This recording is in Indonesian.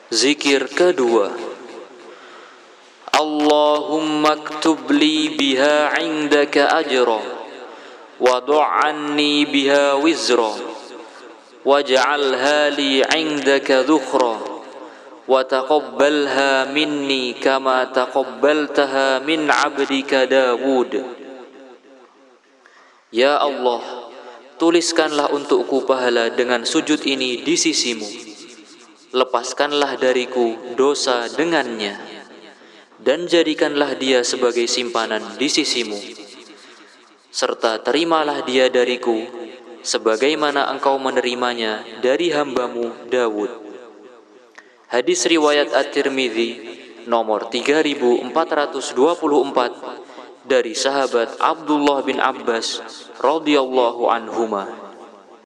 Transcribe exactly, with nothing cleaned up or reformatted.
Zikir kedua. Allahumma aktub li biha indaka ajra wa du'anni biha wizra waj'alha li indaka dhukhra wa taqabbalha minni kama taqabbaltaha min 'abdika Dawud. Ya Allah, tuliskanlah untukku pahala dengan sujud ini di sisimu. Lepaskanlah dariku dosa dengannya, dan jadikanlah dia sebagai simpanan di sisimu. Serta terimalah dia dariku, sebagaimana engkau menerimanya dari hambamu Dawud. Hadis riwayat At-Tirmidzi nomor tiga ribu empat ratus dua puluh empat dari sahabat Abdullah bin Abbas radhiyallahu anhuma.